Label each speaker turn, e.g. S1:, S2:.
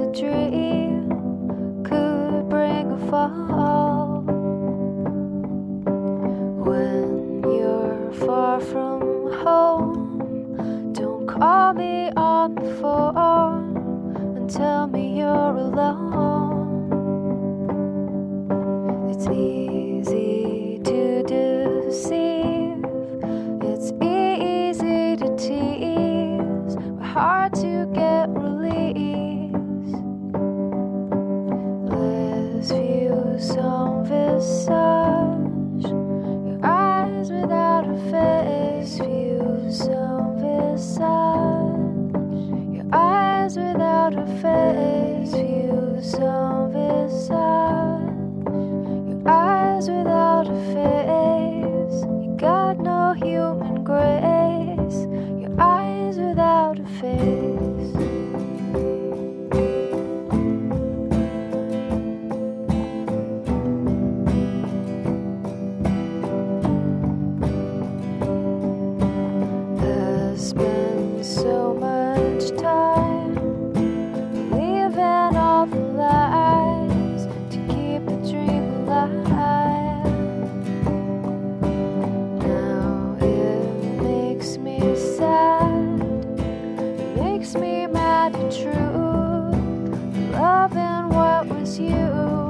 S1: dream could bring a fall. When you're far from home, don't call me on the phone and tell me you're alone. It's easy to deceive, it's easy to tease, but hard to get release. Les yeux sans visage, your eyes without a face. Yeux sans visage, your eyes without a face. Yeux sans visage, your eyes without a face. You got no human grace, your eyes without a face. Spend so much time believing all the lies to keep the dream alive. Now it makes me sad, it makes me mad at truth, loving what was you.